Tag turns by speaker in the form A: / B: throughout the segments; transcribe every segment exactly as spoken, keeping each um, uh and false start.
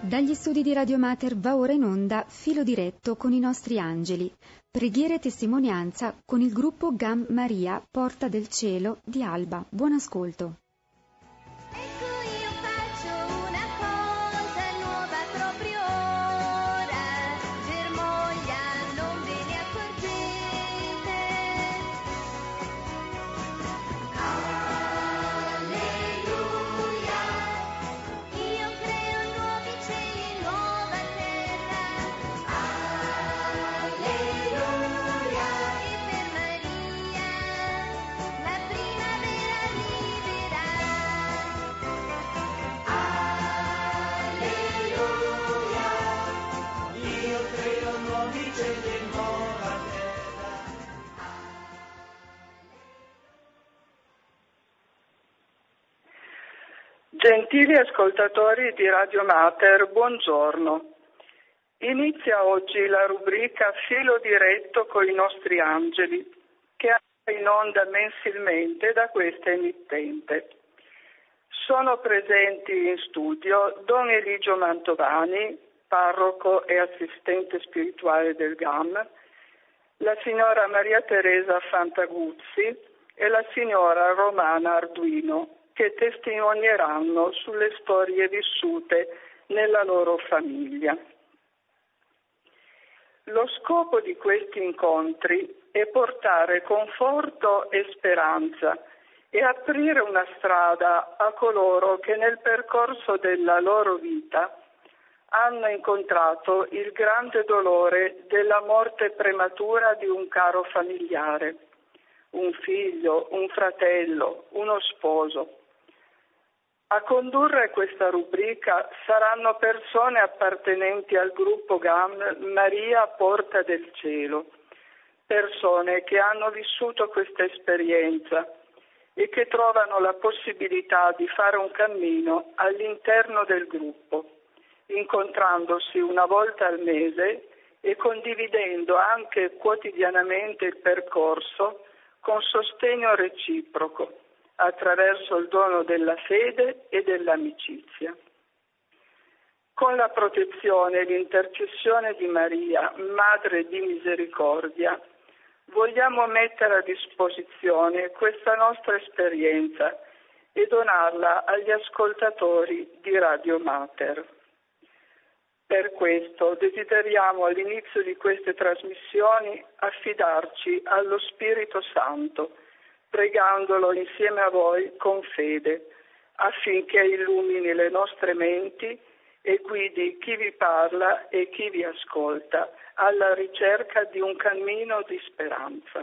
A: Dagli studi di Radio Mater va ora in onda Filo diretto con i nostri angeli. Preghiera e testimonianza con il gruppo G A M Maria, Porta del Cielo di Alba. Buon ascolto.
B: Gentili ascoltatori di Radio Mater, buongiorno. Inizia oggi la rubrica Filo diretto con i nostri angeli, che arriva in onda mensilmente da questa emittente. Sono presenti in studio Don Eligio Mantovani, parroco e assistente spirituale del G A M, la signora Maria Teresa Fantaguzzi e la signora Romana Arduino, che testimonieranno sulle storie vissute nella loro famiglia. Lo scopo di questi incontri è portare conforto e speranza e aprire una strada a coloro che nel percorso della loro vita hanno incontrato il grande dolore della morte prematura di un caro familiare, un figlio, un fratello, uno sposo. A condurre questa rubrica saranno persone appartenenti al gruppo G A M Maria Porta del Cielo, persone che hanno vissuto questa esperienza e che trovano la possibilità di fare un cammino all'interno del gruppo, incontrandosi una volta al mese e condividendo anche quotidianamente il percorso con sostegno reciproco, attraverso il dono della fede e dell'amicizia. Con la protezione e l'intercessione di Maria, Madre di Misericordia, vogliamo mettere a disposizione questa nostra esperienza e donarla agli ascoltatori di Radio Mater. Per questo desideriamo all'inizio di queste trasmissioni affidarci allo Spirito Santo, pregandolo insieme a voi con fede, affinché illumini le nostre menti e guidi chi vi parla e chi vi ascolta alla ricerca di un cammino di speranza.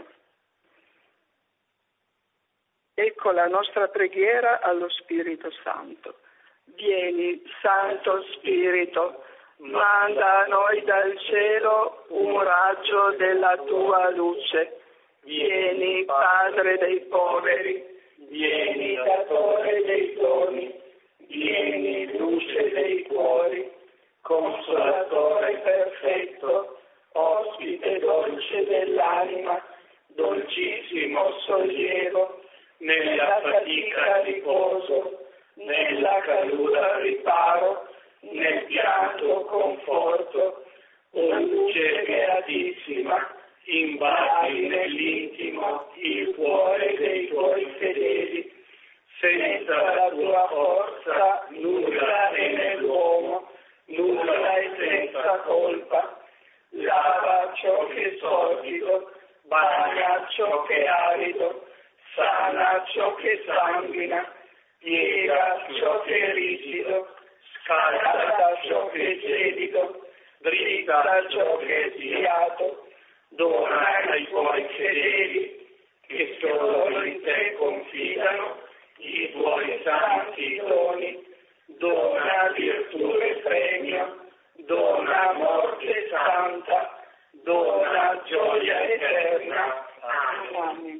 B: Ecco la nostra preghiera allo Spirito Santo. Vieni, Santo Spirito, manda a noi dal cielo un raggio della tua luce. Vieni, Padre dei poveri, vieni, datore dei doni, vieni, luce dei cuori, consolatore perfetto, ospite dolce dell'anima, dolcissimo sollievo, nella fatica riposo, nella caduta riparo, nel pianto conforto, o luce beatissima, invadi nell'intimo il cuore dei tuoi fedeli. Senza la tua forza nulla è nell'uomo, nulla è senza colpa. Lava ciò che è sordido, bagna ciò che è arido, sana ciò che sanguina, piega ciò che è rigido, scalda ciò che è gelido, dritta ciò che è sviato. Dona ai tuoi fedeli, che solo in te confidano, i tuoi santi doni. Dona virtù e premio, dona morte santa, dona gioia eterna. Amen.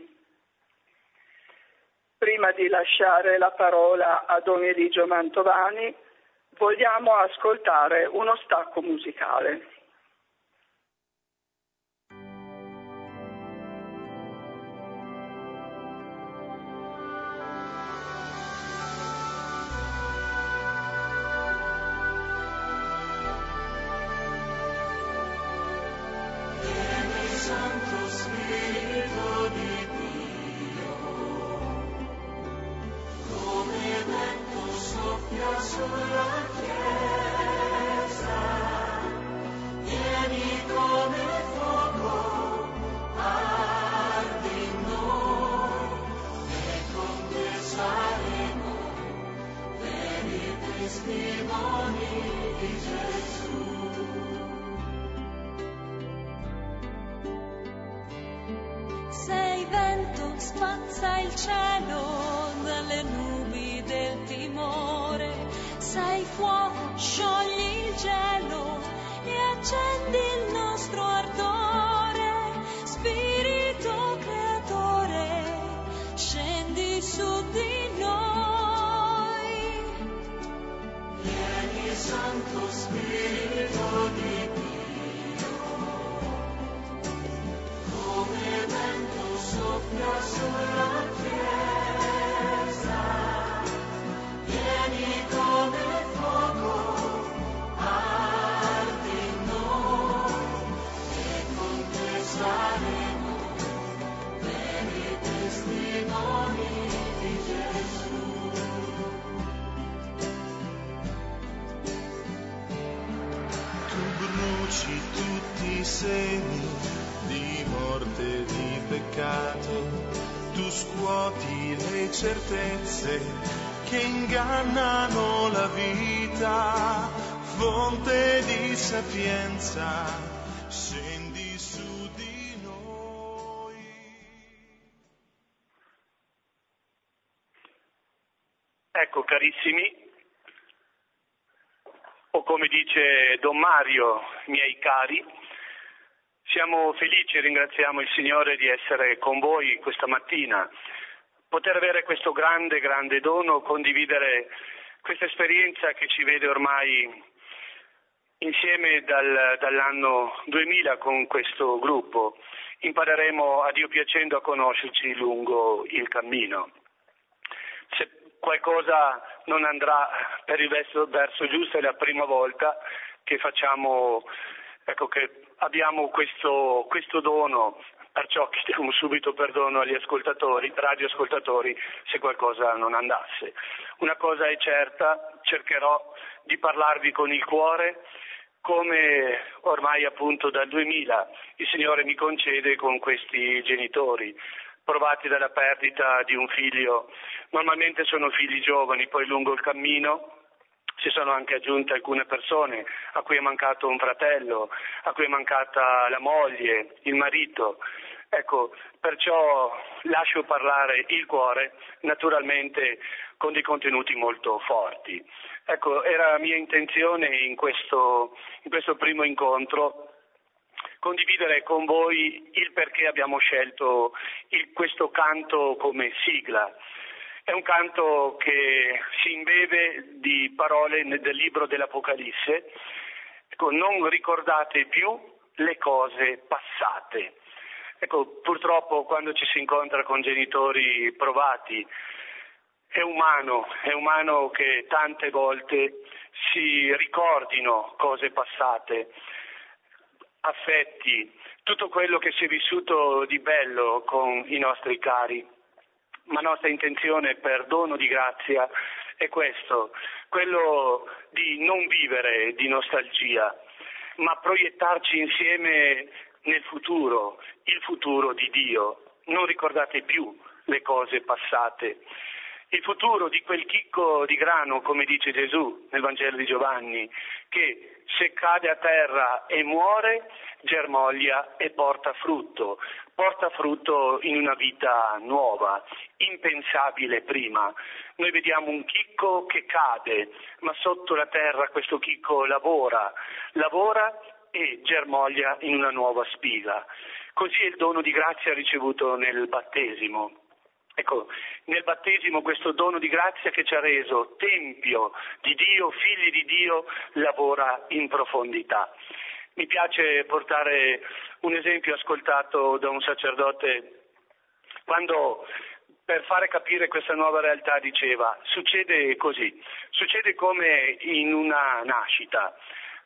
B: Prima di lasciare la parola a Don Eligio Mantovani, vogliamo ascoltare uno stacco musicale.
C: sulla Chiesa, vieni come fuoco, ardi in noi, e con te saremo veri testimoni di Gesù.
D: Sei vento, spazza il cielo dalle nubi del timore, sei fuoco, sciogli il gelo e accendi il nostro ardore. Spirito creatore, scendi su di noi.
C: Vieni Santo Spirito di Dio, come vento soffia sulla Chiesa, vieni come fuoco, ardi in noi, e con te saremo veri testimoni di Gesù.
E: Tu bruci tutti i semi di morte e di peccato, tu scuoti le certezze che ingannano la vita, fonte di sapienza, scendi su di noi.
F: Ecco, carissimi, o come dice Don Mario, miei cari, siamo felici e ringraziamo il Signore di essere con voi questa mattina, poter avere questo grande, grande dono, condividere questa esperienza che ci vede ormai insieme dal, dall'anno duemila con questo gruppo. Impareremo a Dio piacendo a conoscerci lungo il cammino. Se qualcosa non andrà per il verso, verso giusto, è la prima volta che facciamo, ecco, che abbiamo questo, questo dono, perciò chiediamo subito perdono agli ascoltatori, radioascoltatori, se qualcosa non andasse. Una cosa è certa, cercherò di parlarvi con il cuore, come ormai appunto dal duemila il Signore mi concede con questi genitori, provati dalla perdita di un figlio. Normalmente sono figli giovani, poi lungo il cammino si sono anche aggiunte alcune persone a cui è mancato un fratello, a cui è mancata la moglie, il marito. Ecco, perciò lascio parlare il cuore, naturalmente con dei contenuti molto forti. Ecco, era mia intenzione in questo, in questo primo incontro condividere con voi il perché abbiamo scelto il, questo canto come sigla. È un canto che si imbeve di parole del libro dell'Apocalisse. Ecco, non ricordate più le cose passate. Ecco, purtroppo quando ci si incontra con genitori provati, è umano, è umano che tante volte si ricordino cose passate, affetti, tutto quello che si è vissuto di bello con i nostri cari. Ma nostra intenzione per dono di grazia è questo, quello di non vivere di nostalgia, ma proiettarci insieme nel futuro, il futuro di Dio. Non ricordate più le cose passate. Il futuro di quel chicco di grano, come dice Gesù nel Vangelo di Giovanni, che se cade a terra e muore, germoglia e porta frutto. Porta frutto in una vita nuova, impensabile prima. Noi vediamo un chicco che cade, ma sotto la terra questo chicco lavora, lavora e germoglia in una nuova spiga. Così è il dono di grazia ricevuto nel battesimo. Ecco, nel battesimo questo dono di grazia che ci ha reso tempio di Dio, figli di Dio, lavora in profondità. Mi piace portare un esempio ascoltato da un sacerdote quando, per fare capire questa nuova realtà, diceva: succede così, succede come in una nascita.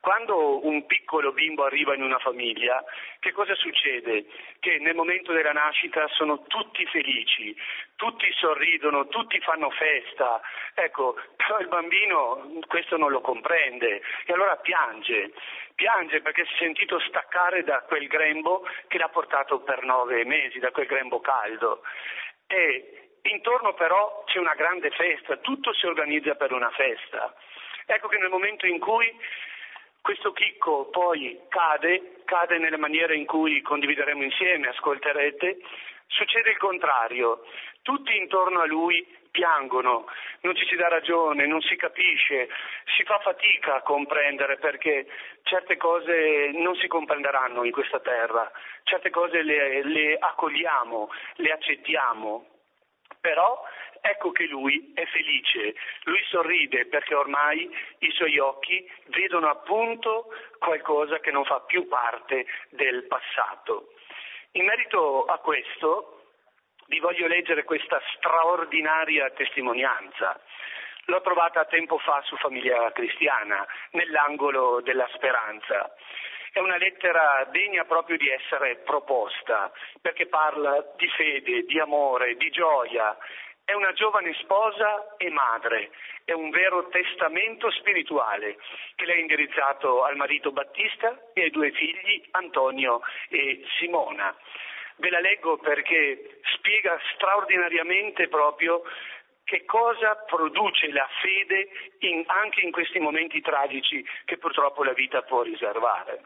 F: Quando un piccolo bimbo arriva in una famiglia, che cosa succede? Che nel momento della nascita sono tutti felici, tutti sorridono, tutti fanno festa. Ecco, però il bambino questo non lo comprende e allora piange. Piange perché si è sentito staccare da quel grembo che l'ha portato per nove mesi, da quel grembo caldo. E intorno però c'è una grande festa, tutto si organizza per una festa. Ecco che nel momento in cui questo chicco poi cade, cade nelle maniere in cui condivideremo insieme, ascolterete, succede il contrario. Tutti intorno a lui piangono, non ci si dà ragione, non si capisce, si fa fatica a comprendere perché certe cose non si comprenderanno in questa terra, certe cose le, le accogliamo, le accettiamo. Però ecco che lui è felice, lui sorride perché ormai i suoi occhi vedono appunto qualcosa che non fa più parte del passato. In merito a questo vi voglio leggere questa straordinaria testimonianza. L'ho trovata tempo fa su Famiglia Cristiana, nell'angolo della speranza. È una lettera degna proprio di essere proposta, perché parla di fede, di amore, di gioia. È una giovane sposa e madre, è un vero testamento spirituale che lei ha indirizzato al marito Battista e ai due figli Antonio e Simona. Ve la leggo perché spiega straordinariamente proprio che cosa produce la fede in, anche in questi momenti tragici che purtroppo la vita può riservare.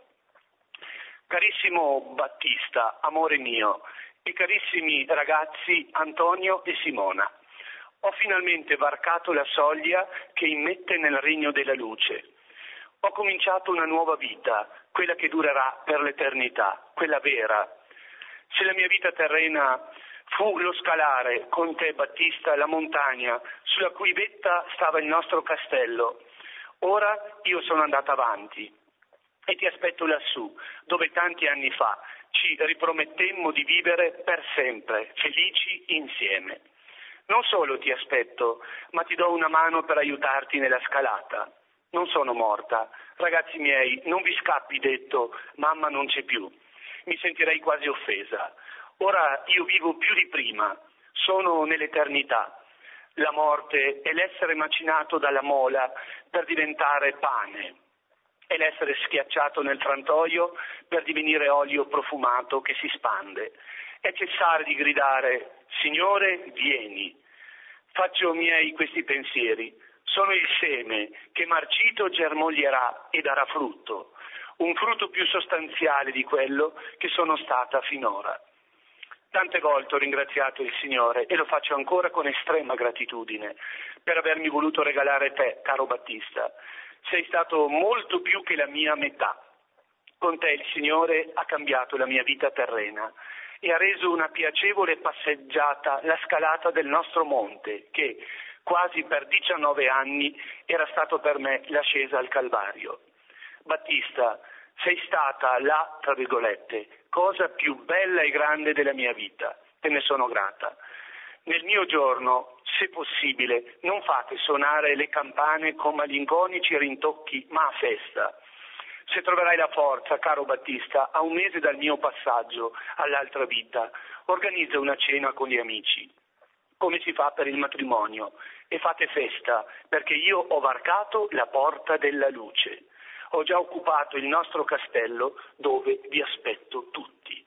F: Carissimo Battista, amore mio, e carissimi ragazzi Antonio e Simona, ho finalmente varcato la soglia che immette nel regno della luce. Ho cominciato una nuova vita, quella che durerà per l'eternità, quella vera. Se la mia vita terrena fu lo scalare con te, Battista, la montagna sulla cui vetta stava il nostro castello, ora io sono andata avanti e ti aspetto lassù, dove tanti anni fa ci ripromettemmo di vivere per sempre, felici insieme. Non solo ti aspetto, ma ti do una mano per aiutarti nella scalata. Non sono morta. Ragazzi miei, non vi scappi detto, mamma non c'è più. Mi sentirei quasi offesa. Ora io vivo più di prima, sono nell'eternità. La morte è l'essere macinato dalla mola per diventare pane. È l'essere schiacciato nel frantoio per divenire olio profumato che si spande. È cessare di gridare, Signore, vieni. Faccio miei questi pensieri. Sono il seme che marcito germoglierà e darà frutto, un frutto più sostanziale di quello che sono stata finora. Tante volte ho ringraziato il Signore e lo faccio ancora con estrema gratitudine per avermi voluto regalare te, caro Battista. Sei stato molto più che la mia metà. Con te il Signore ha cambiato la mia vita terrena e ha reso una piacevole passeggiata la scalata del nostro monte, che quasi per diciannove anni era stato per me l'ascesa al Calvario. Battista, sei stata la, tra virgolette, cosa più bella e grande della mia vita. Te ne sono grata. Nel mio giorno, se possibile, non fate suonare le campane con malinconici rintocchi, ma a festa. Se troverai la forza, caro Battista, a un mese dal mio passaggio all'altra vita, organizza una cena con gli amici, come si fa per il matrimonio, e fate festa, perché io ho varcato la porta della luce. Ho già occupato il nostro castello dove vi aspetto tutti.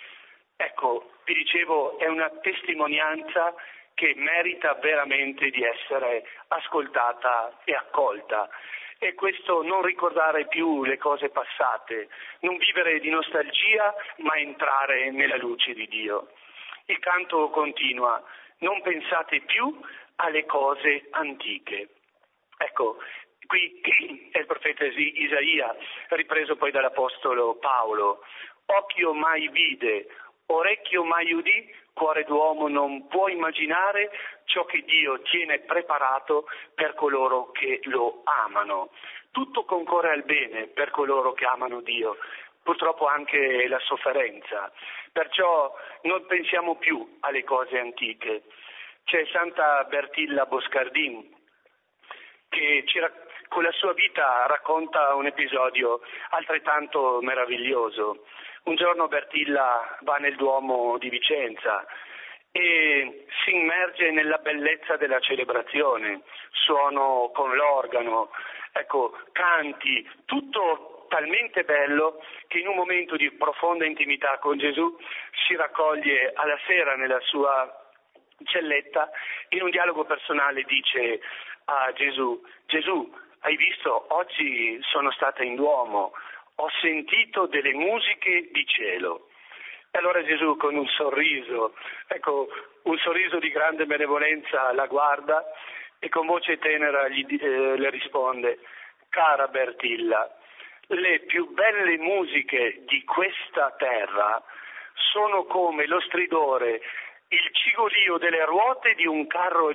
F: Ecco, vi dicevo, è una testimonianza che merita veramente di essere ascoltata e accolta. E questo non ricordare più le cose passate, non vivere di nostalgia, ma entrare nella luce di Dio. Il canto continua, non pensate più alle cose antiche. Ecco, qui è il profeta Isaia, ripreso poi dall'apostolo Paolo. Occhio mai vide, orecchio mai udì, cuore d'uomo non può immaginare ciò che Dio tiene preparato per coloro che lo amano. Tutto concorre al bene per coloro che amano Dio, purtroppo anche la sofferenza. Perciò non pensiamo più alle cose antiche. C'è Santa Bertilla Boscardin che ci con la sua vita racconta un episodio altrettanto meraviglioso. Un giorno Bertilla va nel Duomo di Vicenza e si immerge nella bellezza della celebrazione, suono con l'organo, ecco, canti, tutto talmente bello che in un momento di profonda intimità con Gesù si raccoglie alla sera nella sua celletta e in un dialogo personale dice a Gesù: Gesù, hai visto, oggi sono stata in Duomo, ho sentito delle musiche di cielo. E allora Gesù con un sorriso, ecco, un sorriso di grande benevolenza la guarda e con voce tenera gli, eh, le risponde: cara Bertilla, le più belle musiche di questa terra sono come lo stridore, il cigolio delle ruote di un carro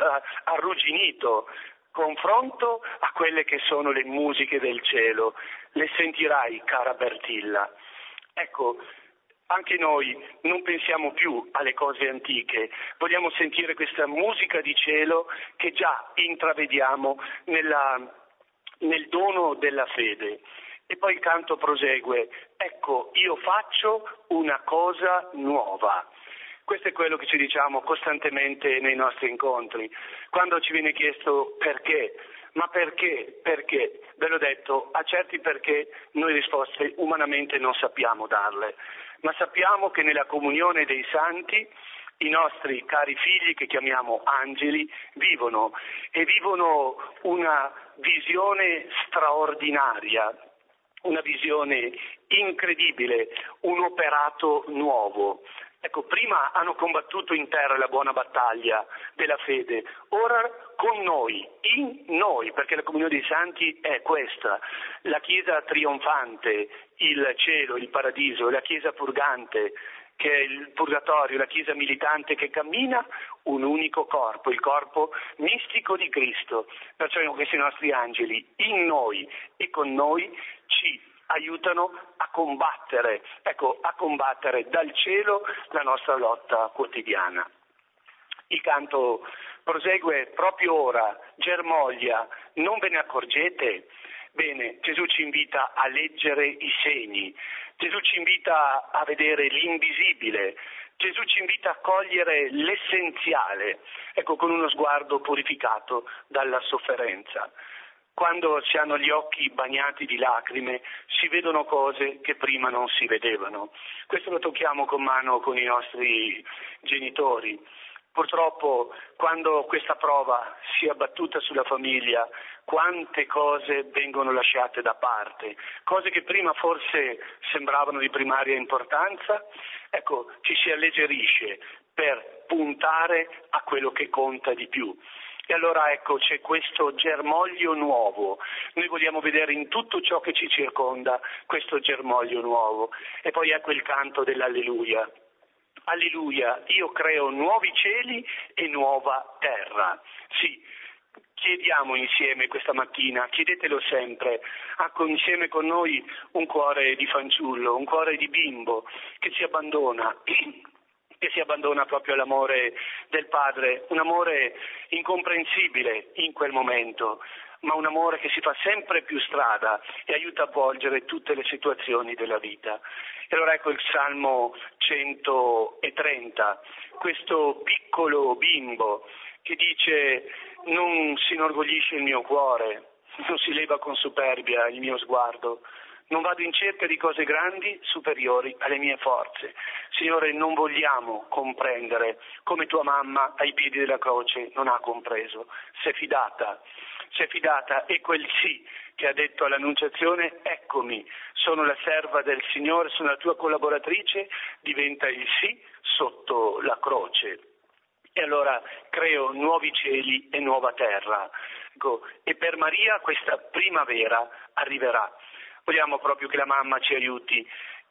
F: arrugginito, confronto a quelle che sono le musiche del cielo. Le sentirai, cara Bertilla. Ecco, anche noi non pensiamo più alle cose antiche, vogliamo sentire questa musica di cielo che già intravediamo nella, nel dono della fede. E poi il canto prosegue: ecco, io faccio una cosa nuova. Questo è quello che ci diciamo costantemente nei nostri incontri. Quando ci viene chiesto perché, ma perché, perché? Ve l'ho detto, a certi perché noi risposte umanamente non sappiamo darle, ma sappiamo che nella comunione dei santi i nostri cari figli, che chiamiamo angeli, vivono e vivono una visione straordinaria, una visione incredibile, un operato nuovo. Ecco, prima hanno combattuto in terra la buona battaglia della fede, ora con noi, in noi, perché la comunione dei santi è questa, la Chiesa trionfante, il cielo, il paradiso, la Chiesa purgante, che è il purgatorio, la Chiesa militante che cammina un unico corpo, il corpo mistico di Cristo. Perciò questi nostri angeli in noi e con noi ci aiutano a combattere, ecco, a combattere dal cielo la nostra lotta quotidiana. Il canto prosegue proprio ora: germoglia, non ve ne accorgete? Bene, Gesù ci invita a leggere i segni, Gesù ci invita a vedere l'invisibile, Gesù ci invita a cogliere l'essenziale, ecco, con uno sguardo purificato dalla sofferenza. Quando si hanno gli occhi bagnati di lacrime si vedono cose che prima non si vedevano. Questo lo tocchiamo con mano con i nostri genitori. Purtroppo quando questa prova si è abbattuta sulla famiglia, quante cose vengono lasciate da parte, cose che prima forse sembravano di primaria importanza, ecco, ci si alleggerisce per puntare a quello che conta di più. E allora ecco, c'è questo germoglio nuovo, noi vogliamo vedere in tutto ciò che ci circonda questo germoglio nuovo. E poi ecco il canto dell'alleluia. Alleluia, io creo nuovi cieli e nuova terra. Sì, chiediamo insieme questa mattina, chiedetelo sempre, ha insieme con noi un cuore di fanciullo, un cuore di bimbo che si abbandona, che si abbandona proprio all'amore del Padre, un amore incomprensibile in quel momento, ma un amore che si fa sempre più strada e aiuta a avvolgere tutte le situazioni della vita. E allora ecco il Salmo centotrenta, questo piccolo bimbo che dice: non si inorgoglisce il mio cuore, non si leva con superbia il mio sguardo, non vado in cerca di cose grandi superiori alle mie forze. Signore, non vogliamo comprendere come tua mamma ai piedi della croce non ha compreso. Si è fidata, si è fidata e quel sì che ha detto all'Annunciazione, eccomi, sono la serva del Signore, sono la tua collaboratrice, diventa il sì sotto la croce. E allora creo nuovi cieli e nuova terra. Ecco, e per Maria questa primavera arriverà. Vogliamo proprio che la mamma ci aiuti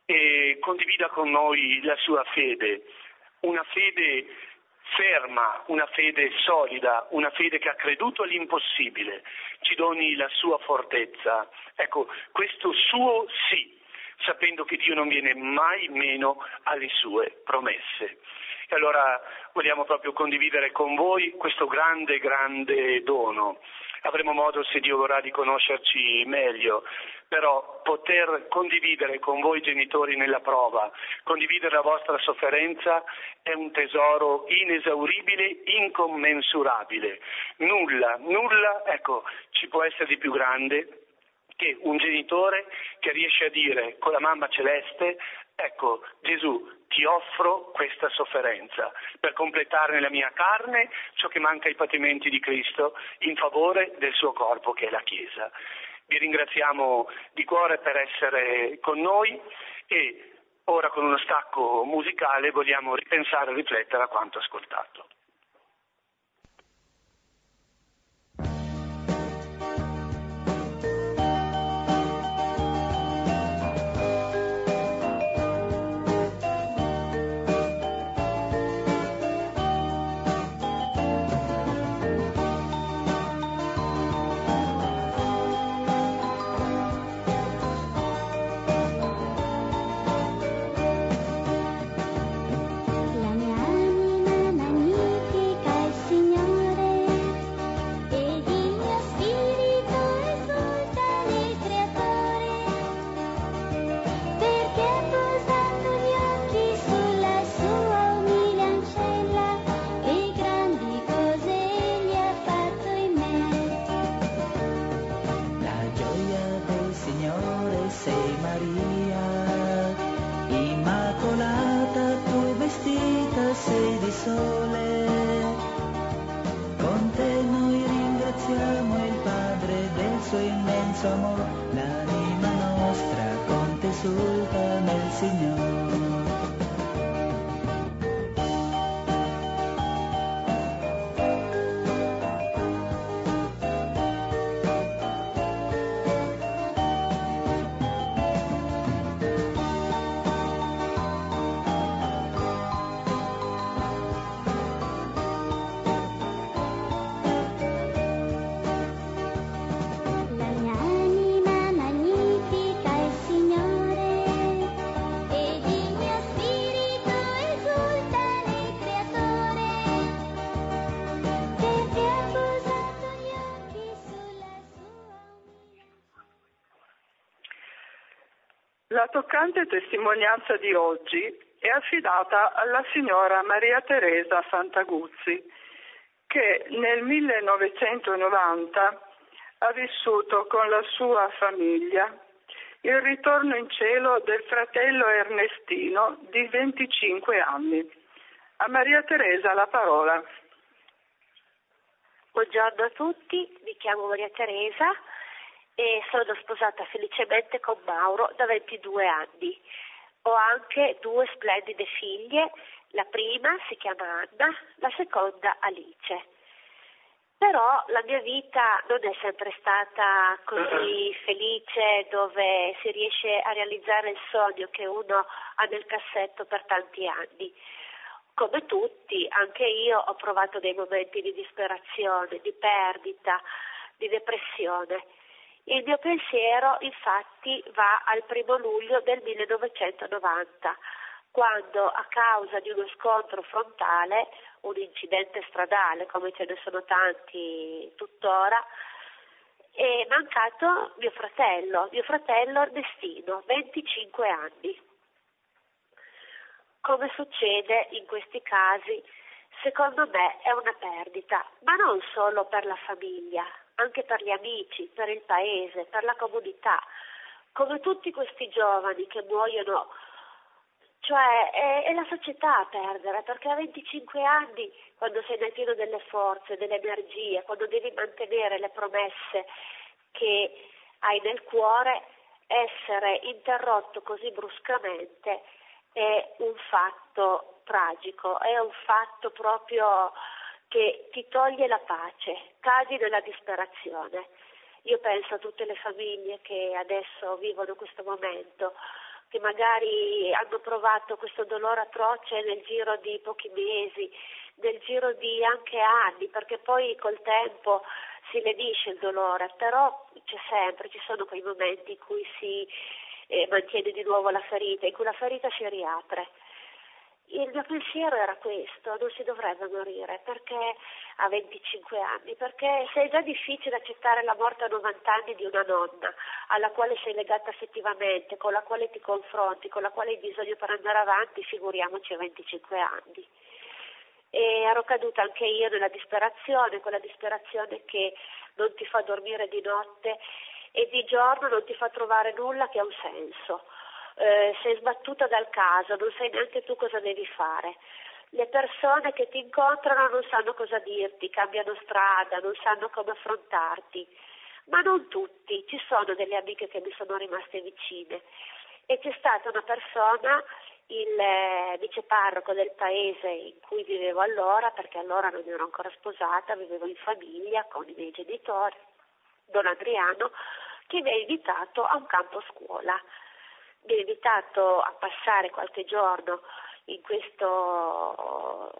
F: e condivida con noi la sua fede, una fede ferma, una fede solida, una fede che ha creduto all'impossibile, ci doni la sua fortezza. Ecco, questo suo sì, sapendo che Dio non viene mai meno alle sue promesse. E allora vogliamo proprio condividere con voi questo grande, grande dono. avremo modo, se Dio vorrà, di conoscerci meglio, però poter condividere con voi genitori nella prova, condividere la vostra sofferenza è un tesoro inesauribile, incommensurabile. Nulla, nulla, ecco, ci può essere di più grande che un genitore che riesce a dire con la mamma celeste: ecco, Gesù, ti offro questa sofferenza per completare nella mia carne ciò che manca ai patimenti di Cristo in favore del suo corpo che è la Chiesa. Vi ringraziamo di cuore per essere con noi e ora con uno stacco musicale vogliamo ripensare e riflettere a quanto ascoltato.
B: La toccante testimonianza di oggi è affidata alla signora Maria Teresa Santaguzzi, che nel millenovecentonovanta ha vissuto con la sua famiglia il ritorno in cielo del fratello Ernestino di venticinque anni. A Maria Teresa la parola.
G: Buongiorno a tutti, mi chiamo Maria Teresa e sono sposata felicemente con Mauro da ventidue anni. Ho anche due splendide figlie, la prima si chiama Anna, la seconda Alice. Però la mia vita non è sempre stata così felice, dove si riesce a realizzare il sogno che uno ha nel cassetto per tanti anni. Come tutti, anche io ho provato dei momenti di disperazione, di perdita, di depressione. Il mio pensiero infatti va al primo luglio del millenovecentonovanta, quando a causa di uno scontro frontale, un incidente stradale come ce ne sono tanti tuttora, è mancato mio fratello, mio fratello Ernestino, venticinque anni. Come succede in questi casi, secondo me è una perdita, ma non solo per la famiglia, anche per gli amici, per il paese, per la comunità. Come tutti questi giovani che muoiono, cioè è, è la società a perdere, perché a venticinque anni, quando sei nel pieno delle forze, delle energie, quando devi mantenere le promesse che hai nel cuore, essere interrotto così bruscamente è un fatto tragico, è un fatto proprio che ti toglie la pace, cadi nella disperazione. Io penso a tutte le famiglie che adesso vivono questo momento, che magari hanno provato questo dolore atroce nel giro di pochi mesi, nel giro di anche anni, perché poi col tempo si lenisce il dolore, però c'è sempre, ci sono quei momenti in cui si eh, mantiene di nuovo la ferita, in cui la ferita si riapre. il mio pensiero era questo: non si dovrebbe morire perché a venticinque anni, perché se è già difficile accettare la morte a novanta anni di una nonna alla quale sei legata affettivamente, con la quale ti confronti, con la quale hai bisogno per andare avanti, figuriamoci a venticinque anni. E ero caduta anche io nella disperazione, quella disperazione che non ti fa dormire di notte e di giorno non ti fa trovare nulla che ha un senso. Eh, sei sbattuta dal caso, non sai neanche tu cosa devi fare. Le persone che ti incontrano non sanno cosa dirti, cambiano strada, non sanno come affrontarti, ma non tutti. Ci sono delle amiche che mi sono rimaste vicine e c'è stata una persona, il eh, viceparroco del paese in cui vivevo allora, perché allora non ero ancora sposata, vivevo in famiglia con i miei genitori, Don Adriano, che mi ha invitato a un campo scuola. Mi ha invitato a passare qualche giorno in questo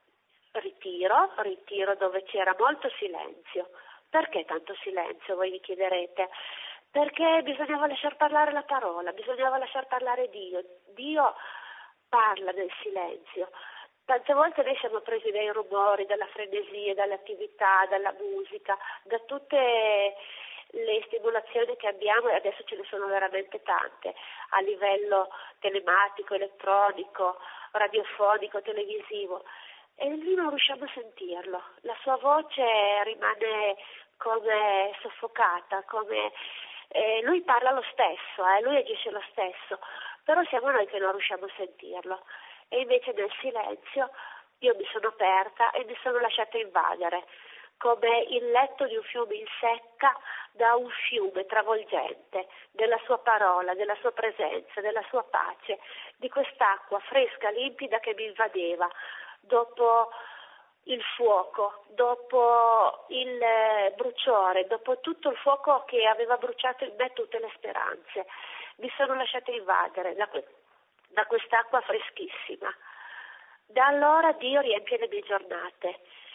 G: ritiro, ritiro dove c'era molto silenzio. Perché tanto silenzio, voi mi chiederete? Perché bisognava lasciar parlare la parola, bisognava lasciar parlare Dio. Dio parla nel silenzio. Tante volte noi siamo presi dai rumori, dalla frenesia, dall'attività, dalla musica, da tutte le stimolazioni che abbiamo, e adesso ce ne sono veramente tante, a livello telematico, elettronico, radiofonico, televisivo, e lì non riusciamo a sentirlo. La sua voce rimane come soffocata, come eh, lui parla lo stesso, eh, lui agisce lo stesso, però siamo noi che non riusciamo a sentirlo. E invece nel silenzio io mi sono aperta e mi sono lasciata invadere, come il letto di un fiume in secca da un fiume travolgente, della sua parola, della sua presenza, della sua pace, di quest'acqua fresca, limpida che mi invadeva, dopo il fuoco, dopo il bruciore, dopo tutto il fuoco che aveva bruciato in me tutte le speranze. Mi sono lasciata invadere da, que- da quest'acqua freschissima. Da allora Dio riempie le mie giornate.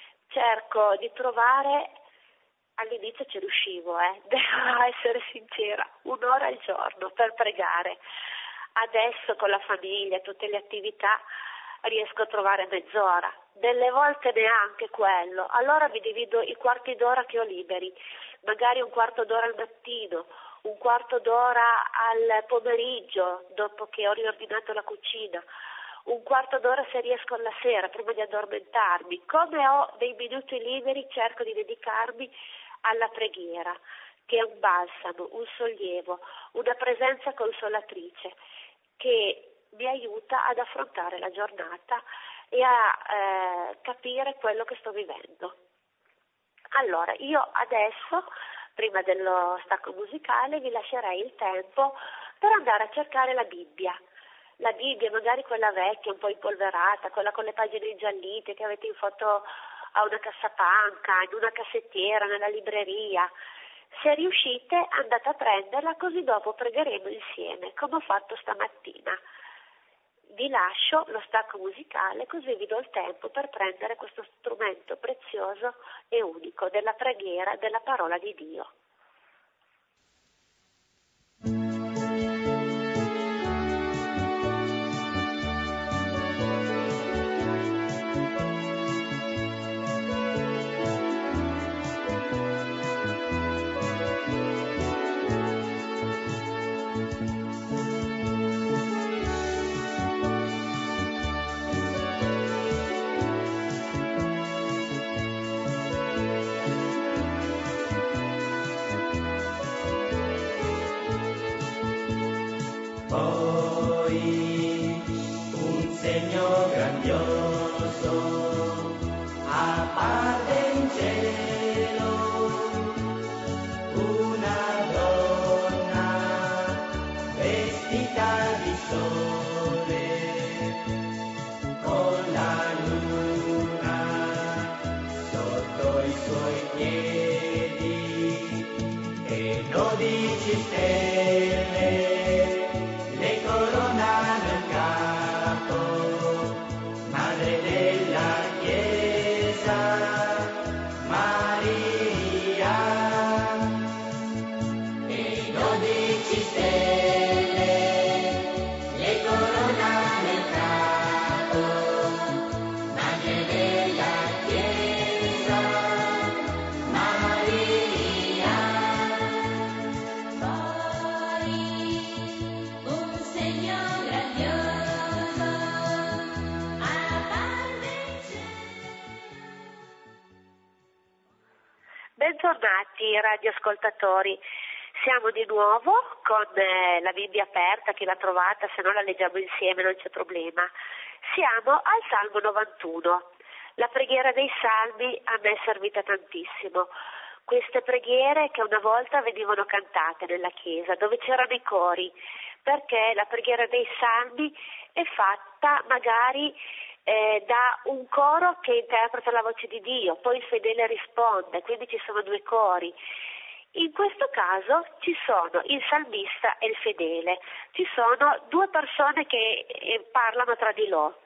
G: Cerco di trovare, all'inizio ci riuscivo, eh, devo essere sincera, un'ora al giorno per pregare. Adesso con la famiglia, tutte le attività, riesco a trovare mezz'ora, delle volte neanche quello. Allora mi divido i quarti d'ora che ho liberi, magari un quarto d'ora al mattino, un quarto d'ora al pomeriggio, dopo che ho riordinato la cucina, un quarto d'ora se riesco alla sera, prima di addormentarmi. Come ho dei minuti liberi cerco di dedicarmi alla preghiera, che è un balsamo, un sollievo, una presenza consolatrice, che mi aiuta ad affrontare la giornata e a eh, capire quello che sto vivendo. Allora, io adesso, prima dello stacco musicale, vi lascerei il tempo per andare a cercare la Bibbia. La Bibbia, magari quella vecchia, un po' impolverata, quella con le pagine ingiallite che avete in foto a una cassapanca, in una cassettiera, nella libreria. Se riuscite, andate a prenderla, così dopo pregheremo insieme, come ho fatto stamattina. Vi lascio lo stacco musicale, così vi do il tempo per prendere questo strumento prezioso e unico della preghiera, della parola di Dio.
C: Stelle, le corona nel capo.
G: Bentornati radioascoltatori, siamo di nuovo con eh, la Bibbia aperta, chi l'ha trovata, se no la leggiamo insieme, non c'è problema. Siamo al Salmo novantuno, la preghiera dei Salmi a me è servita tantissimo. Queste preghiere che una volta venivano cantate nella chiesa, dove c'erano i cori, perché la preghiera dei Salmi è fatta magari eh, da un coro che interpreta la voce di Dio, poi il fedele risponde, quindi ci sono due cori. In questo caso ci sono il salmista e il fedele, ci sono due persone che eh, parlano tra di loro.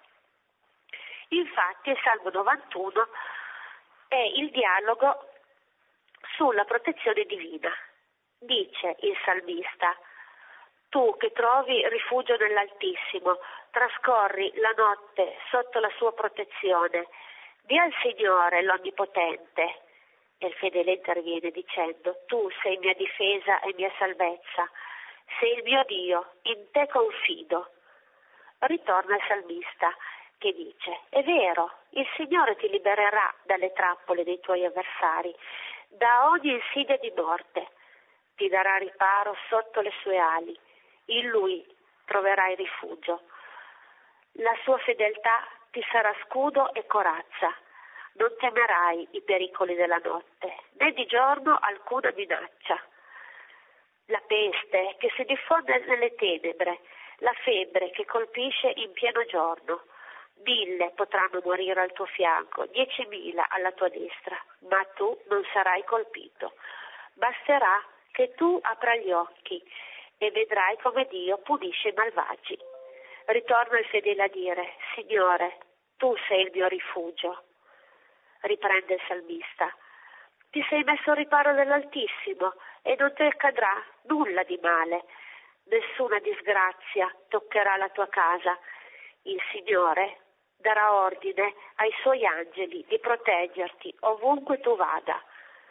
G: Infatti il Salmo novantuno è il dialogo sulla protezione divina. Dice il salmista: tu che trovi rifugio nell'Altissimo, trascorri la notte sotto la sua protezione, di al Signore l'Onnipotente. E il fedele interviene dicendo: tu sei mia difesa e mia salvezza, sei il mio Dio, in te confido. Ritorna il salmista che dice: è vero, il Signore ti libererà dalle trappole dei tuoi avversari, da ogni insidia di morte, ti darà riparo sotto le sue ali, in Lui troverai rifugio. La sua fedeltà ti sarà scudo e corazza, non temerai i pericoli della notte, né di giorno alcuna minaccia. La peste che si diffonde nelle tenebre, la febbre che colpisce in pieno giorno, mille potranno morire al tuo fianco, diecimila alla tua destra, ma tu non sarai colpito. Basterà che tu apra gli occhi e vedrai come Dio punisce i malvagi. Ritorna il fedele a dire: Signore, tu sei il mio rifugio. Riprende il salmista: ti sei messo al riparo dell'Altissimo e non ti accadrà nulla di male, nessuna disgrazia toccherà la tua casa. Il Signore darà ordine ai suoi angeli di proteggerti ovunque tu vada.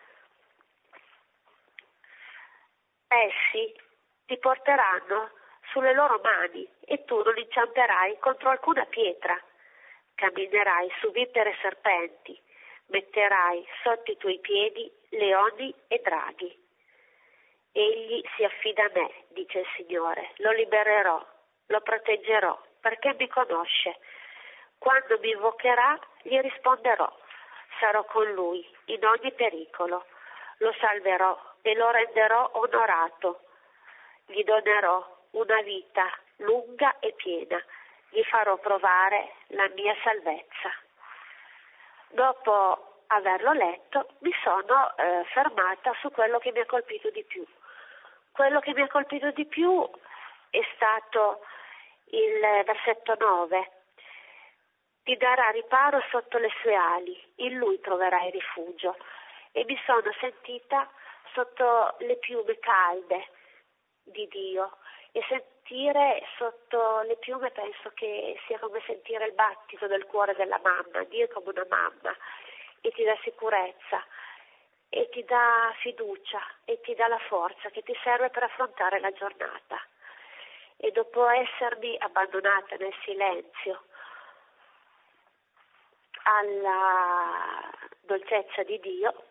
G: Essi ti porteranno sulle loro mani e tu non inciamperai contro alcuna pietra. Camminerai su vipere e serpenti, metterai sotto i tuoi piedi leoni e draghi. Egli si affida a me, dice il Signore, lo libererò, lo proteggerò, perché mi conosce. Quando mi invocherà, gli risponderò. Sarò con lui in ogni pericolo. Lo salverò e lo renderò onorato. Gli donerò una vita lunga e piena. Gli farò provare la mia salvezza. Dopo averlo letto, mi sono eh, fermata su quello che mi ha colpito di più. Quello che mi ha colpito di più è stato il versetto nove. Ti darà riparo sotto le sue ali, in lui troverai rifugio. E mi sono sentita sotto le piume calde di Dio, e sentire sotto le piume penso che sia come sentire il battito del cuore della mamma. Dio è come una mamma e ti dà sicurezza e ti dà fiducia e ti dà la forza che ti serve per affrontare la giornata. E dopo essermi abbandonata nel silenzio alla dolcezza di Dio,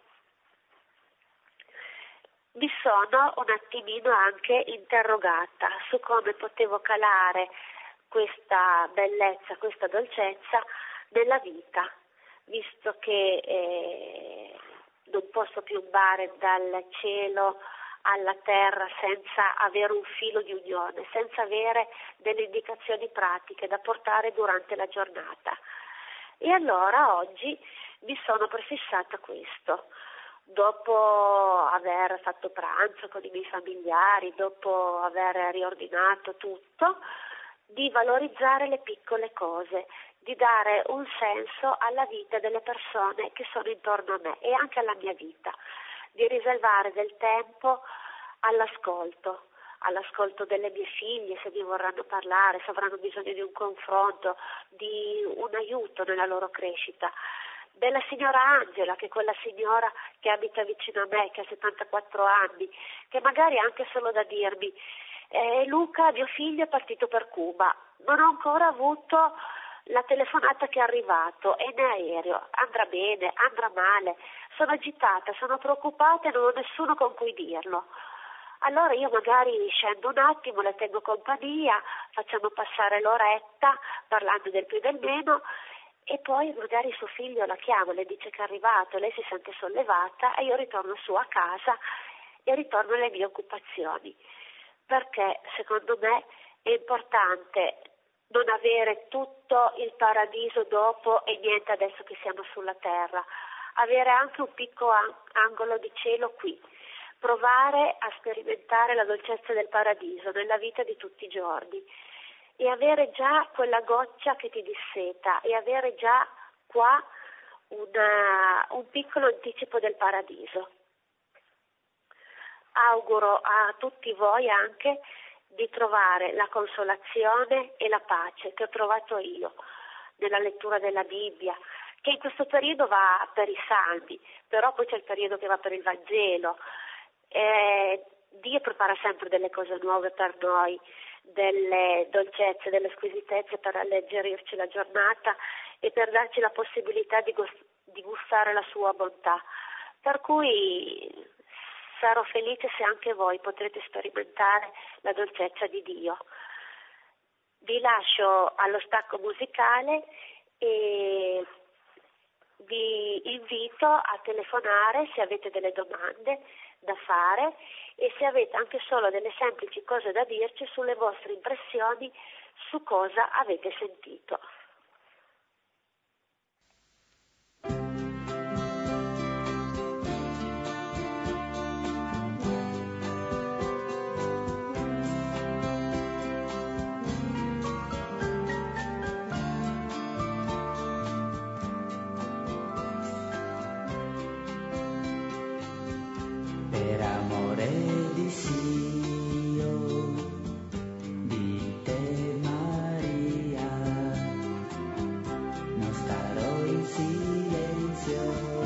G: mi sono un attimino anche interrogata su come potevo calare questa bellezza, questa dolcezza nella vita, visto che eh, non posso piombare dal cielo alla terra senza avere un filo di unione, senza avere delle indicazioni pratiche da portare durante la giornata. E allora oggi mi sono prefissata questo. Dopo aver fatto pranzo con i miei familiari, dopo aver riordinato tutto, di valorizzare le piccole cose, di dare un senso alla vita delle persone che sono intorno a me e anche alla mia vita, di riservare del tempo all'ascolto, all'ascolto delle mie figlie, se mi vorranno parlare, se avranno bisogno di un confronto, di un aiuto nella loro crescita, della signora Angela, che è quella signora che abita vicino a me, che ha settantaquattro anni, che magari anche solo da dirmi eh, Luca, mio figlio è partito per Cuba, non ho ancora avuto la telefonata che è arrivato, è in aereo, andrà bene, andrà male, sono agitata, sono preoccupata e non ho nessuno con cui dirlo. Allora io magari scendo un attimo, le tengo compagnia, facciamo passare l'oretta parlando del più e del meno e poi magari suo figlio la chiama, le dice che è arrivato, lei si sente sollevata e io ritorno su a casa e ritorno alle mie occupazioni, perché secondo me è importante non avere tutto il paradiso dopo e niente adesso che siamo sulla terra, avere anche un piccolo angolo di cielo qui, provare a sperimentare la dolcezza del paradiso nella vita di tutti i giorni e avere già quella goccia che ti disseta e avere già qua una, un piccolo anticipo del paradiso. Auguro a tutti voi anche di trovare la consolazione e la pace che ho trovato io nella lettura della Bibbia, che in questo periodo va per i salmi, però poi c'è il periodo che va per il Vangelo. Eh, Dio prepara sempre delle cose nuove per noi, delle dolcezze, delle squisitezze per alleggerirci la giornata e per darci la possibilità di, gust- di gustare la sua bontà. Per cui sarò felice se anche voi potrete sperimentare la dolcezza di Dio. Vi lascio allo stacco musicale e vi invito a telefonare se avete delle domande da fare e se avete anche solo delle semplici cose da dirci sulle vostre impressioni su cosa avete sentito.
H: Per amore di Dio, di te Maria, non starò in silenzio,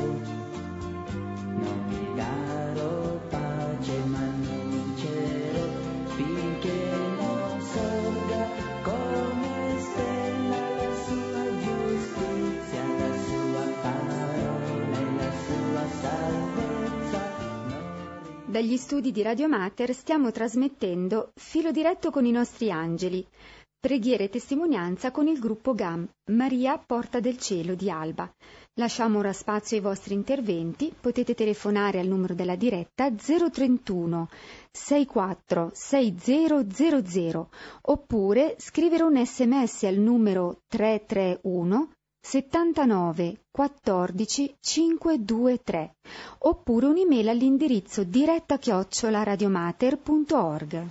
H: non mi darò pace ma annuncerò finché non sorga come stella la sua giustizia, la sua parola e la sua salvezza.
A: Dagli studi di Radio Mater stiamo trasmettendo Filo diretto con i nostri angeli, preghiera e testimonianza con il gruppo G A M, Maria Porta del Cielo di Alba. Lasciamo ora spazio ai vostri interventi, potete telefonare al numero della diretta zero trentuno sessantaquattro sessanta oppure scrivere un sms al numero tre tre uno settantanove quattordici cinquecentoventitré oppure un'email all'indirizzo diretta chiocciola radiomater punto org.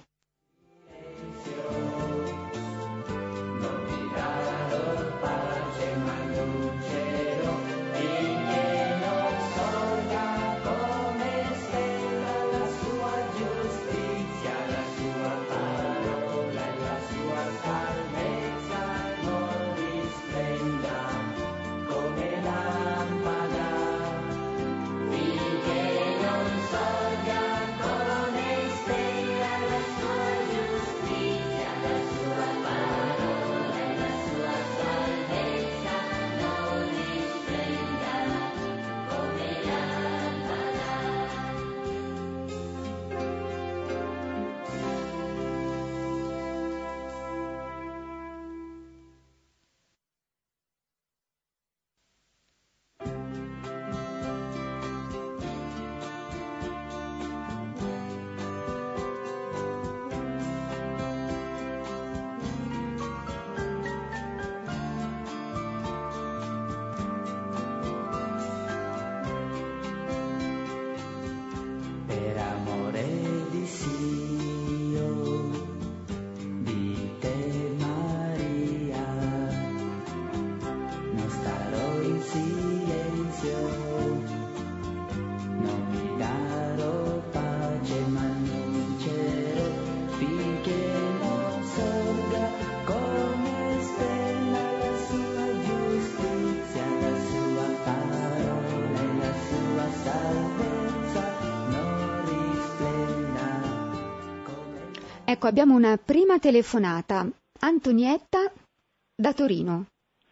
A: Ecco, abbiamo una prima telefonata. Antonietta da Torino.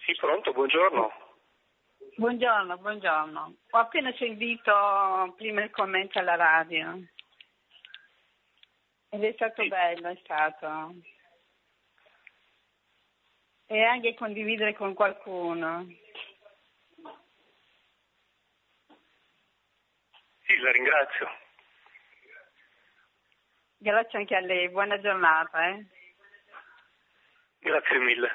F: Sì, pronto, buongiorno.
I: Buongiorno, buongiorno. Ho appena sentito prima il commento alla radio ed è stato
F: Sì.
I: bello, è stato. E anche condividere con qualcuno.
F: Sì, la ringrazio.
I: Grazie anche a lei, buona giornata. Eh?
F: Grazie mille.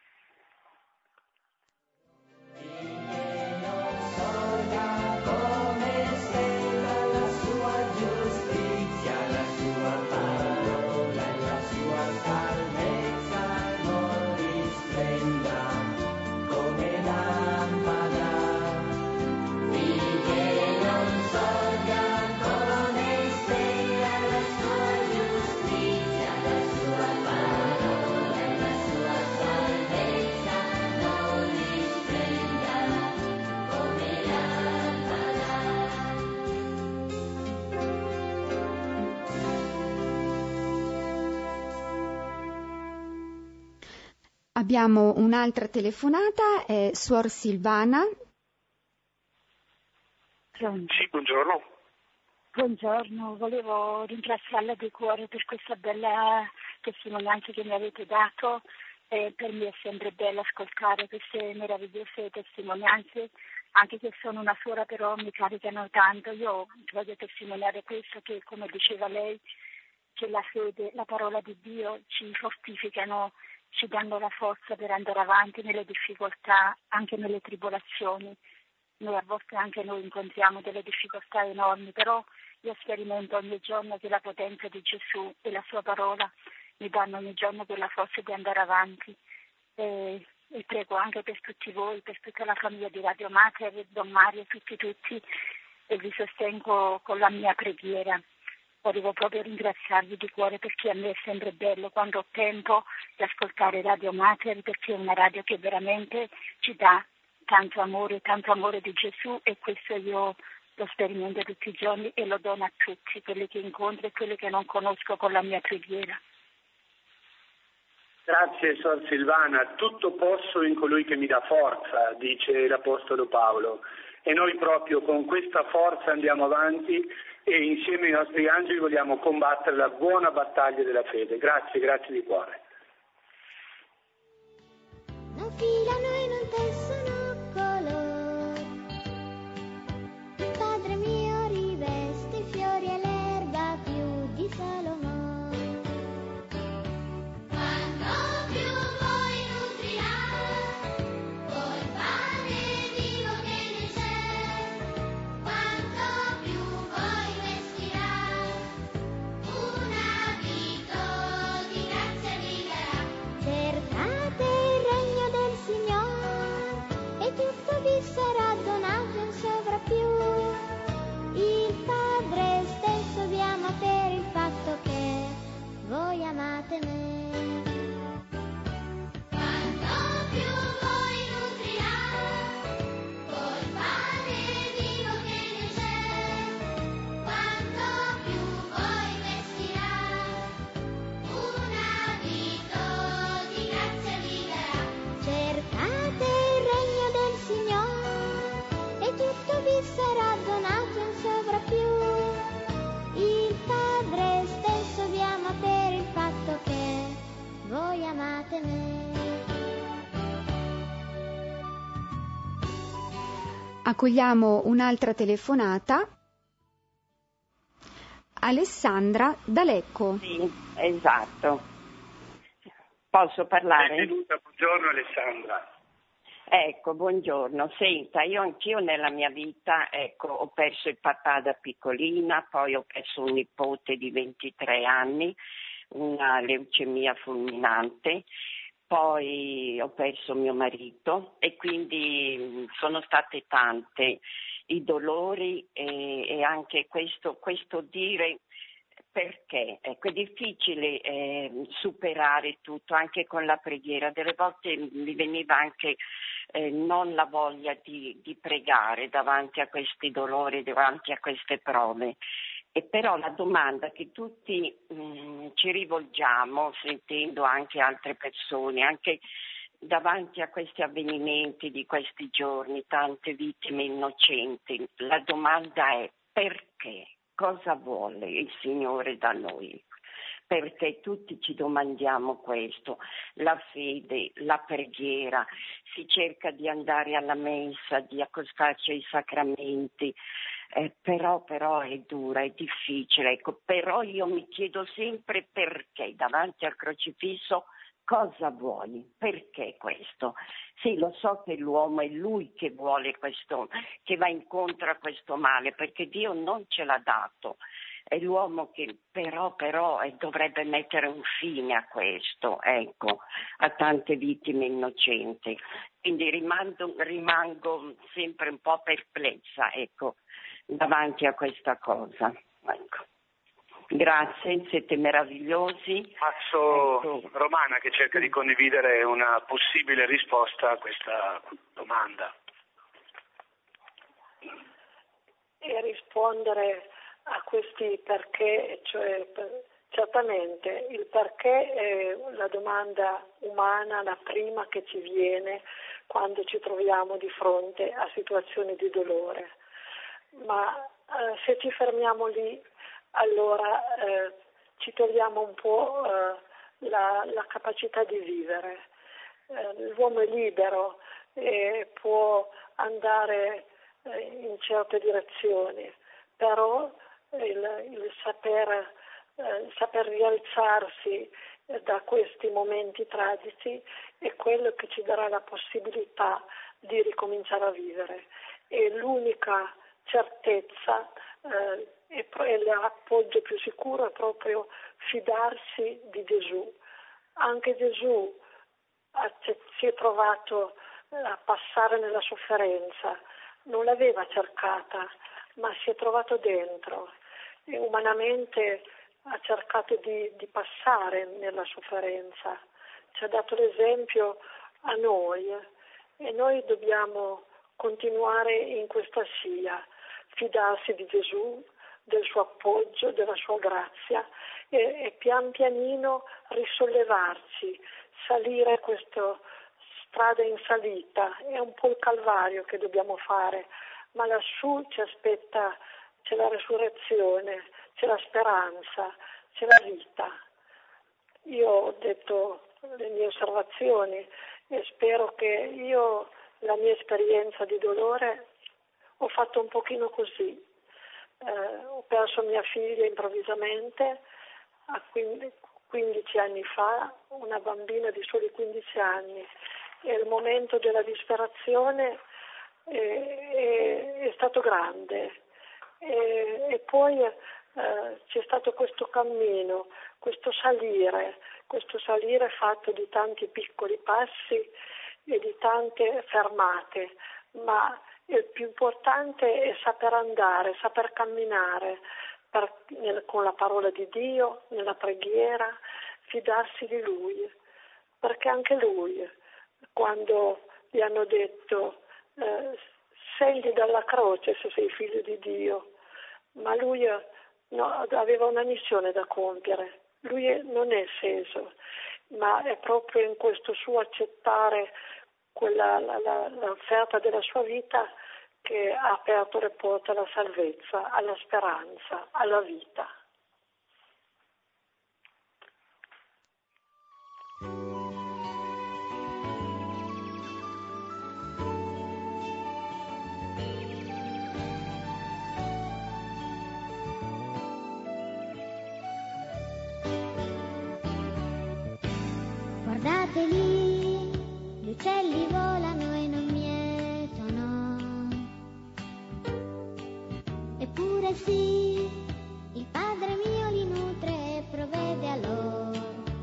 H: Come stella la sua giustizia, la sua parola e la sua salvezza non risplenda come lampada, finché non sorga come stella la sua giustizia, la sua parola e la sua salvezza non risplenda come lampada.
A: Abbiamo un'altra telefonata, è Suor Silvana.
J: Pronto.
F: Sì, buongiorno.
J: Buongiorno, volevo ringraziarla di cuore per questa bella testimonianza che mi avete dato. Eh, per me è sempre bello ascoltare queste meravigliose testimonianze, anche che sono una sola, però mi caricano tanto. Io voglio testimoniare questo, che come diceva lei, che la fede, la parola di Dio ci fortificano, ci danno la forza per andare avanti nelle difficoltà, anche nelle tribolazioni. Noi a volte anche noi incontriamo delle difficoltà enormi, però io sperimento ogni giorno che la potenza di Gesù e la sua parola mi danno ogni giorno quella forza di andare avanti. E, e prego anche per tutti voi, per tutta la famiglia di Radio Mater, Don Mario, tutti tutti, e vi sostengo con la mia preghiera. Volevo proprio ringraziarvi di cuore, perché a me è sempre bello, quando ho tempo, di ascoltare Radio Mater, perché è una radio che veramente ci dà tanto amore, tanto amore di Gesù, e questo io lo sperimento tutti i giorni e lo dono a tutti, quelli che incontro e quelli che non conosco, con la mia preghiera.
F: Grazie, Sor Silvana. Tutto posso in colui che mi dà forza, dice l'Apostolo Paolo. E noi proprio con questa forza andiamo avanti e insieme ai nostri angeli vogliamo combattere la buona battaglia della fede. Grazie, grazie di cuore.
K: Non filano e non tessono color. Il Padre mio riveste i fiori e l'erba più di Salomone. Quanto più voi nutrirà col pane vivo che ne c'è, quanto più voi vestirà un abito di grazia vi darà. Cercate il regno del Signore e tutto vi sarà donato in sovrappiù. Il Padre stesso vi ama per il fatto che voi amate me. Quanto più voi nutrirà col pane vivo che ne c'è, quanto più voi vestirà un abito di grazia vi darà. Cercate il regno del Signore e tutto vi sarà donato in sovrappiù. Il Padre stesso vi ama per il fatto che voi amate me.
A: Accogliamo un'altra telefonata. Alessandra da Lecco.
L: Sì, esatto. Posso parlare?
F: Benvenuta, buongiorno Alessandra.
L: Ecco, buongiorno. Senta, io anch'io nella mia vita, ecco, ho perso il papà da piccolina, poi ho perso un nipote di ventitré anni, una leucemia fulminante, poi ho perso mio marito e quindi sono state tante i dolori e, e anche questo, questo dire perché. Ecco, è difficile eh, superare tutto anche con la preghiera. Delle volte mi veniva anche eh, non la voglia di, di pregare davanti a questi dolori, davanti a queste prove. E però la domanda che tutti mh, ci rivolgiamo, sentendo anche altre persone, anche davanti a questi avvenimenti di questi giorni, tante vittime innocenti, la domanda è: perché? Cosa vuole il Signore da noi? Perché tutti ci domandiamo questo, la fede, la preghiera, si cerca di andare alla messa, di accostarci ai sacramenti, eh, però, però è dura, è difficile, ecco. Però io mi chiedo sempre perché davanti al crocifisso cosa vuoi? Perché questo? Sì, lo so che l'uomo è lui che vuole questo, che va incontro a questo male, perché Dio non ce l'ha dato. È l'uomo che però, però eh, dovrebbe mettere un fine a questo, ecco, a tante vittime innocenti. Quindi rimango, rimango sempre un po' perplessa, ecco, davanti a questa cosa. Ecco. Grazie, siete meravigliosi.
F: Passo
L: ecco.
F: Romana che cerca di condividere una possibile risposta a questa domanda.
M: E rispondere a questi perché, cioè per, certamente il perché è la domanda umana, la prima che ci viene quando ci troviamo di fronte a situazioni di dolore, ma eh, se ci fermiamo lì allora eh, ci togliamo un po' eh, la, la capacità di vivere. Eh, l'uomo è libero e può andare eh, in certe direzioni, però il, il, saper, eh, il saper rialzarsi eh, da questi momenti tragici è quello che ci darà la possibilità di ricominciare a vivere. E l'unica certezza eh, e, e l'appoggio più sicuro è proprio fidarsi di Gesù. Anche Gesù ha, si è trovato a passare nella sofferenza, non l'aveva cercata, ma si è trovato dentro e umanamente ha cercato di, di passare nella sofferenza, ci ha dato l'esempio a noi e noi dobbiamo continuare in questa scia, fidarsi di Gesù, del suo appoggio, della sua grazia e, e pian pianino risollevarci, salire questa strada in salita. È un po' il calvario che dobbiamo fare, ma lassù ci aspetta, c'è la resurrezione, c'è la speranza, c'è la vita. Io ho detto le mie osservazioni e spero che io, la mia esperienza di dolore, ho fatto un pochino così. Eh, ho perso mia figlia improvvisamente a quindici anni fa, una bambina di soli quindici anni, e il momento della disperazione è, è, è stato grande e, e poi eh, c'è stato questo cammino, questo salire, questo salire fatto di tanti piccoli passi e di tante fermate, ma il più importante è saper andare, saper camminare per, nel, con la parola di Dio, nella preghiera, fidarsi di Lui, perché anche Lui, quando gli hanno detto eh, scendi dalla croce se sei figlio di Dio, ma Lui no, aveva una missione da compiere, Lui non è sceso, ma è proprio in questo suo accettare quella, la, la, l'offerta della sua vita che ha aperto le porte alla salvezza, alla speranza, alla vita.
K: Guardate lì, gli uccelli volano e non mietono. Eppure sì, il Padre mio li nutre e provvede a loro.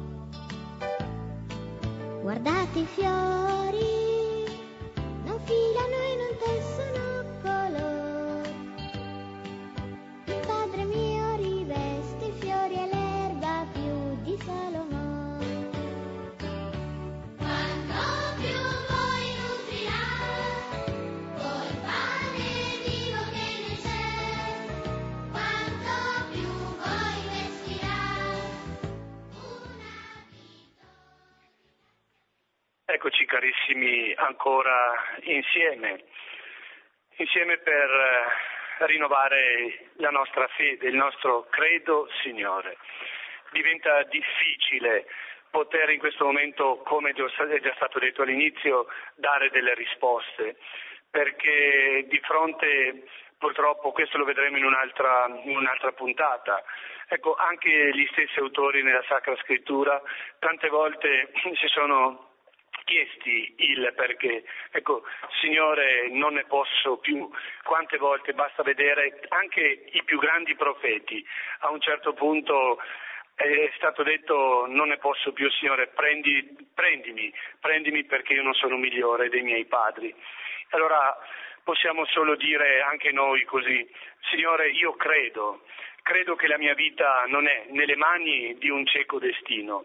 K: Guardate i fiori, non filano e non tessono color. Il Padre mio riveste i fiori e l'erba più di Salomone.
F: Ecco, eccoci carissimi ancora insieme, insieme per eh, rinnovare la nostra fede, il nostro credo, Signore. Diventa difficile poter in questo momento, come è già stato detto all'inizio, dare delle risposte, perché di fronte, purtroppo, questo lo vedremo in un'altra, in un'altra puntata, ecco, anche gli stessi autori nella Sacra Scrittura tante volte si sono chiesti il perché. Ecco, Signore, non ne posso più. Quante volte basta vedere anche i più grandi profeti, a un certo punto è stato detto: non ne posso più, Signore, prendi, prendimi, prendimi perché io non sono migliore dei miei padri. Allora possiamo solo dire anche noi così: Signore, io credo, credo che la mia vita non è nelle mani di un cieco destino,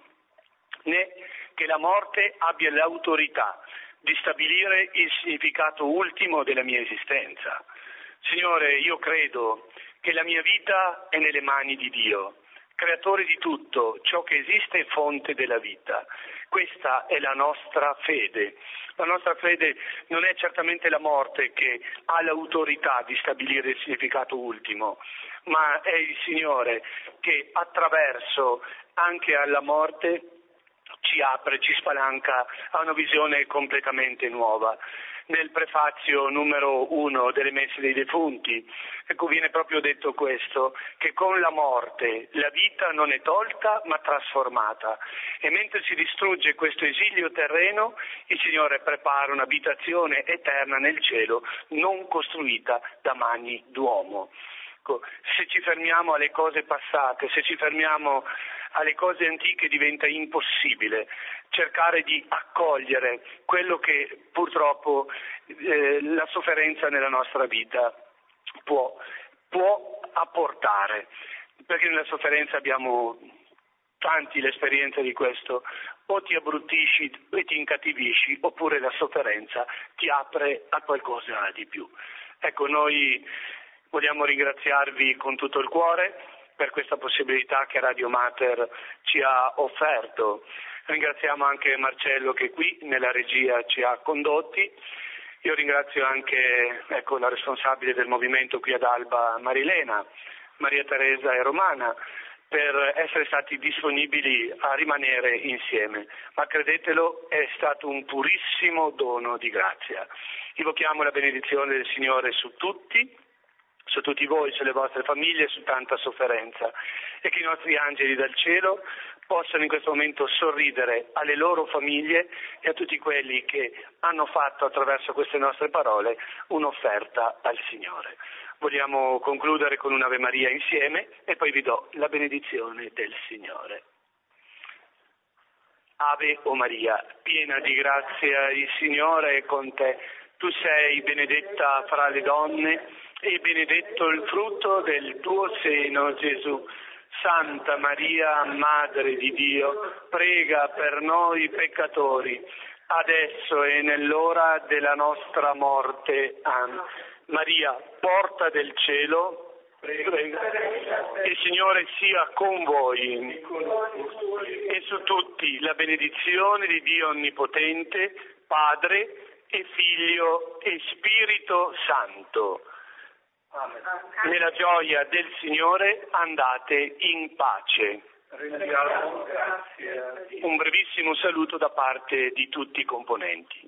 F: né che la morte abbia l'autorità di stabilire il significato ultimo della mia esistenza. Signore, io credo che la mia vita è nelle mani di Dio, creatore di tutto, ciò che esiste è fonte della vita. Questa è la nostra fede. La nostra fede non è certamente la morte che ha l'autorità di stabilire il significato ultimo, ma è il Signore che attraverso anche alla morte ci apre, ci spalanca a una visione completamente nuova. Nel prefazio numero uno delle Messe dei Defunti, ecco, viene proprio detto questo, che con la morte la vita non è tolta ma trasformata, e mentre si distrugge questo esilio terreno, il Signore prepara un'abitazione eterna nel cielo, non costruita da mani d'uomo. Ecco, se ci fermiamo alle cose passate, se ci fermiamo alle cose antiche, diventa impossibile cercare di accogliere quello che purtroppo eh, la sofferenza nella nostra vita può, può apportare, perché nella sofferenza abbiamo tanti l'esperienza di questo: o ti abbruttisci e ti incattivisci, oppure la sofferenza ti apre a qualcosa di più. Ecco, noi vogliamo ringraziarvi con tutto il cuore per questa possibilità che Radio Mater ci ha offerto. Ringraziamo anche Marcello che qui nella regia ci ha condotti. Io ringrazio anche ecco, la responsabile del movimento qui ad Alba, Marilena, Maria Teresa e Romana, per essere stati disponibili a rimanere insieme. Ma credetelo, è stato un purissimo dono di grazia. Invochiamo la benedizione del Signore su tutti, su tutti voi, sulle vostre famiglie, su tanta sofferenza, e che i nostri angeli dal cielo possano in questo momento sorridere alle loro famiglie e a tutti quelli che hanno fatto attraverso queste nostre parole un'offerta al Signore. Vogliamo concludere con un'Ave Maria insieme e poi vi do la benedizione del Signore. Ave o Maria, piena di grazia, il Signore è con te. Tu sei benedetta fra le donne e benedetto il frutto del tuo seno, Gesù. Santa Maria, Madre di Dio, prega per noi peccatori, adesso e nell'ora della nostra morte. Amen. Maria, porta del cielo, prega. Il Signore sia con voi e su tutti la benedizione di Dio Onnipotente, Padre e Figlio e Spirito Santo. Amen. Nella gioia del Signore andate in pace. Un brevissimo saluto da parte di tutti i componenti.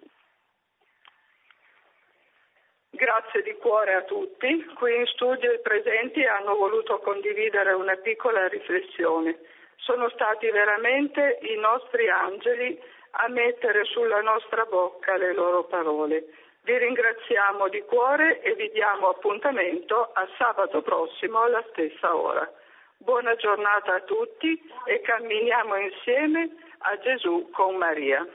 B: Grazie di cuore a tutti. Qui in studio i presenti hanno voluto condividere una piccola riflessione. Sono stati veramente i nostri angeli a mettere sulla nostra bocca le loro parole. Vi ringraziamo di cuore e vi diamo appuntamento a sabato prossimo alla stessa ora. Buona giornata a tutti e camminiamo insieme a Gesù con Maria.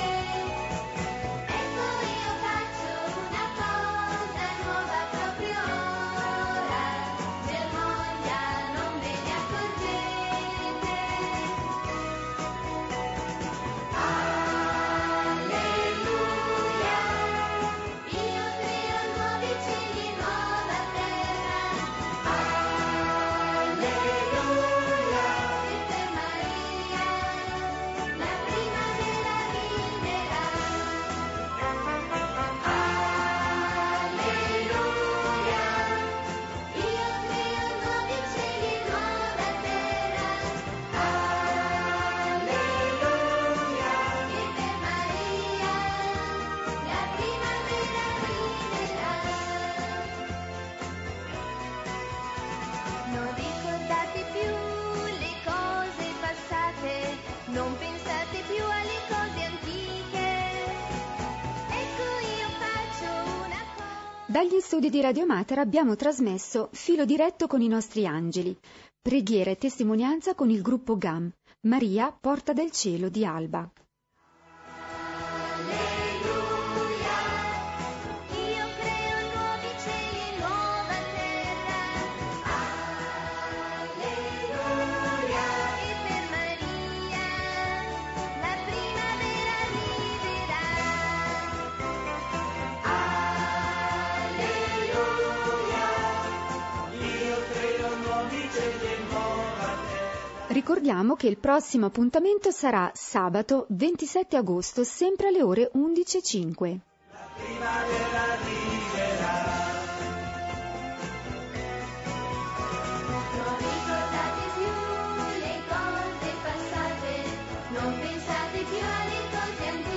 K: Ecco io faccio una cosa nuova proprio
A: Dagli studi di Radio Mater abbiamo trasmesso Filo diretto con i nostri angeli, preghiera e testimonianza con il gruppo G A M, Maria, Porta del Cielo di Alba. Ricordiamo che il prossimo appuntamento sarà sabato ventisette agosto, sempre alle ore undici e cinque.
C: La primavera arriverà.
H: Non ricordate più le cose passate, non pensate più alle cose antiche.